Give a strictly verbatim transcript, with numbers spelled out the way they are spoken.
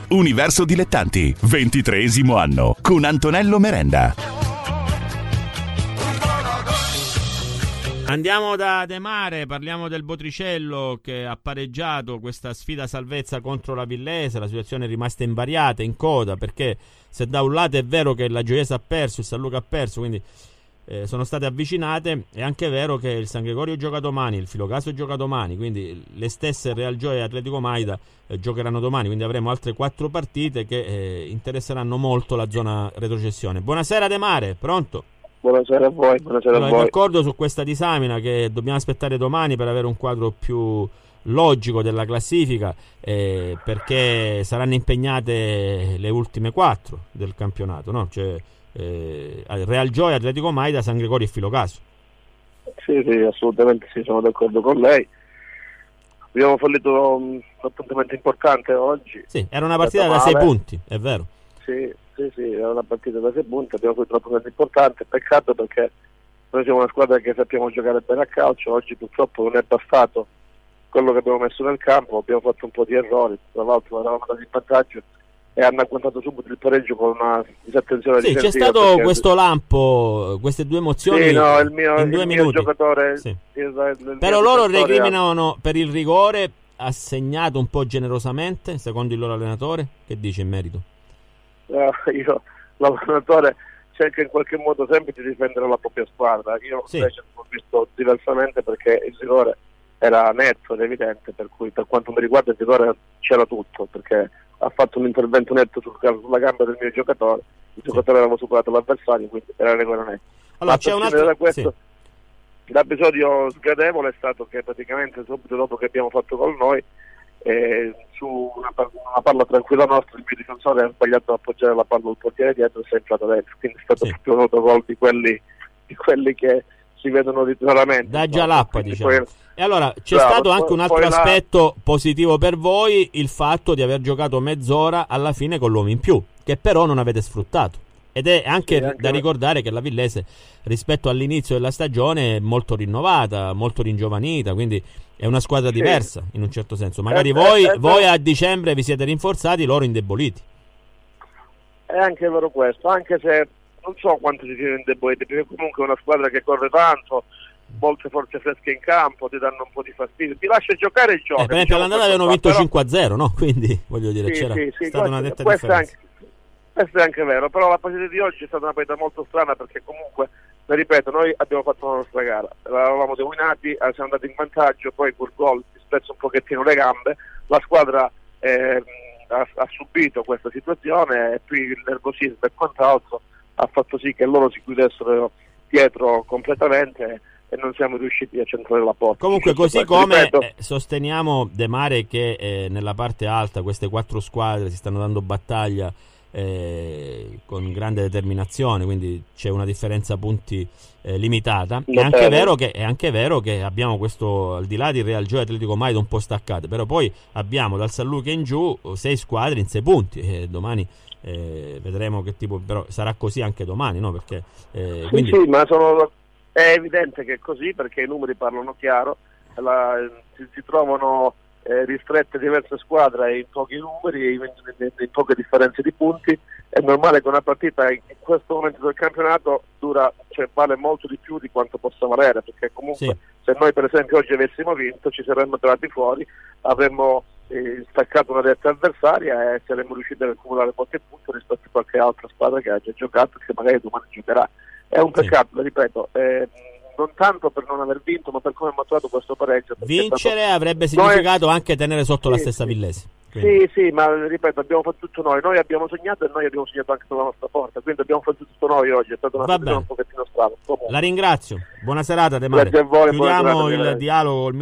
Universo Dilettanti, ventitreesimo anno, con Antonello Merenda. Andiamo da De Mare, parliamo del Botricello che ha pareggiato questa sfida salvezza contro la Villese. La situazione è rimasta invariata, in coda, perché se da un lato è vero che la Gioiese ha perso, il San Luca ha perso, quindi eh, sono state avvicinate, è anche vero che il San Gregorio gioca domani, il Filocaso gioca domani, quindi le stesse Real Gioia e Atletico Maida eh, giocheranno domani, quindi avremo altre quattro partite che eh, interesseranno molto la zona retrocessione. Buonasera De Mare, pronto? Buonasera a voi, buonasera allora, a voi. D'accordo su questa disamina che dobbiamo aspettare domani per avere un quadro più logico della classifica, eh, perché saranno impegnate le ultime quattro del campionato, no? Cioè eh, Real Gioia, Atletico Maida, San Gregorio e Filocaso. Sì, sì, assolutamente sì, sono d'accordo con lei. Abbiamo fallito un appuntamento importante oggi. Sì, era una partita da sei punti, è vero. Sì, sì, sì, era una partita da sei punti, abbiamo fatto un appuntamento importante, peccato perché noi siamo una squadra che sappiamo giocare bene a calcio, oggi purtroppo non è bastato quello che abbiamo messo nel campo, abbiamo fatto un po' di errori, tra l'altro eravamo andati in vantaggio e hanno agguantato subito il pareggio con una disattenzione sì, difensiva. Sì, c'è stato perché... questo lampo, queste due emozioni sì, no, il mio, in due il minuti. Mio giocatore, sì. il, il Però mio loro giocatore recriminano per il rigore assegnato un po' generosamente, secondo il loro allenatore. Che dice in merito? Uh, io, l'allenatore cerca in qualche modo sempre di difendere la propria squadra. Io sì. invece l'ho visto diversamente perché il rigore era netto ed evidente, per cui per quanto mi riguarda il rigore c'era tutto, perché ha fatto un intervento netto sul, sulla gamba del mio giocatore, il sì. giocatore aveva superato l'avversario, quindi era rigore netto. Allora, Ma c'è un per altro... da questo, sì. l'episodio sgradevole è stato che praticamente subito dopo che abbiamo fatto con noi, eh, su una, una palla tranquilla nostra, il mio difensore ha sbagliato ad appoggiare la palla al portiere dietro e si è entrato dentro, quindi è stato sì. proprio un autogol di quelli, di quelli che si vedono di raramente. Da Gialappa, diciamo. Poi, e allora c'è bravo, stato anche un altro aspetto la... positivo per voi, il fatto di aver giocato mezz'ora alla fine con l'uomo in più, che però non avete sfruttato. Ed è anche, sì, anche da ricordare che la Villese rispetto all'inizio della stagione è molto rinnovata, molto ringiovanita, quindi è una squadra sì. diversa in un certo senso. Magari eh, voi, eh, voi eh, a dicembre vi siete rinforzati, loro indeboliti. È anche vero questo, anche se non so quanto si siano indeboliti, perché comunque è una squadra che corre tanto, molte forze fresche in campo, ti danno un po' di fastidio, ti lascia giocare il gioco. Eh, per esempio diciamo all'andata avevano vinto però... cinque a zero, no? Quindi voglio dire, sì, c'era sì, sì, stata questo, una netta questo differenza. È anche, questo è anche vero, però la partita di oggi è stata una partita molto strana perché comunque, ripeto, noi abbiamo fatto la nostra gara, eravamo dominati, siamo andati in vantaggio, poi col gol si spezza un pochettino le gambe, la squadra eh, ha, ha subito questa situazione e qui il nervosismo e quant'altro ha fatto sì che loro si chiudessero dietro completamente e non siamo riusciti a centrare la porta. Comunque così come ripeto, eh, sosteniamo De Mare che eh, nella parte alta queste quattro squadre si stanno dando battaglia eh, con grande determinazione, quindi c'è una differenza punti eh, limitata. È anche, vero che, è anche vero che abbiamo questo, al di là di Real Gioia e Atletico Maida un po' staccate, però poi abbiamo dal San Luca in giù sei squadre in sei punti e domani eh, vedremo che tipo, però sarà così anche domani, no? Perché eh, sì, quindi... sì, ma sono, è evidente che è così perché i numeri parlano chiaro, la, si, si trovano eh, ristrette diverse squadre in pochi numeri, in, in, in poche differenze di punti. È normale che una partita in questo momento del campionato dura, cioè vale molto di più di quanto possa valere, perché comunque sì. se noi per esempio oggi avessimo vinto ci saremmo trovati fuori, avremmo eh, staccato una detta avversaria e saremmo riusciti ad accumulare qualche punto rispetto a qualche altra squadra che ha già giocato e che magari domani giocherà. È un peccato, sì. ripeto, eh, non tanto per non aver vinto, ma per come è maturato questo pareggio. Vincere stato... avrebbe significato noi... anche tenere sotto sì, la stessa sì. Villese. Quindi. Sì, sì, ma ripeto, abbiamo fatto tutto noi. Noi abbiamo sognato e noi abbiamo sognato anche sulla nostra porta, quindi abbiamo fatto tutto noi oggi. È stata una partita un pochettino strana. La ringrazio. Buona serata, De Mare. Grazie a voi. Chiudiamo il dialogo.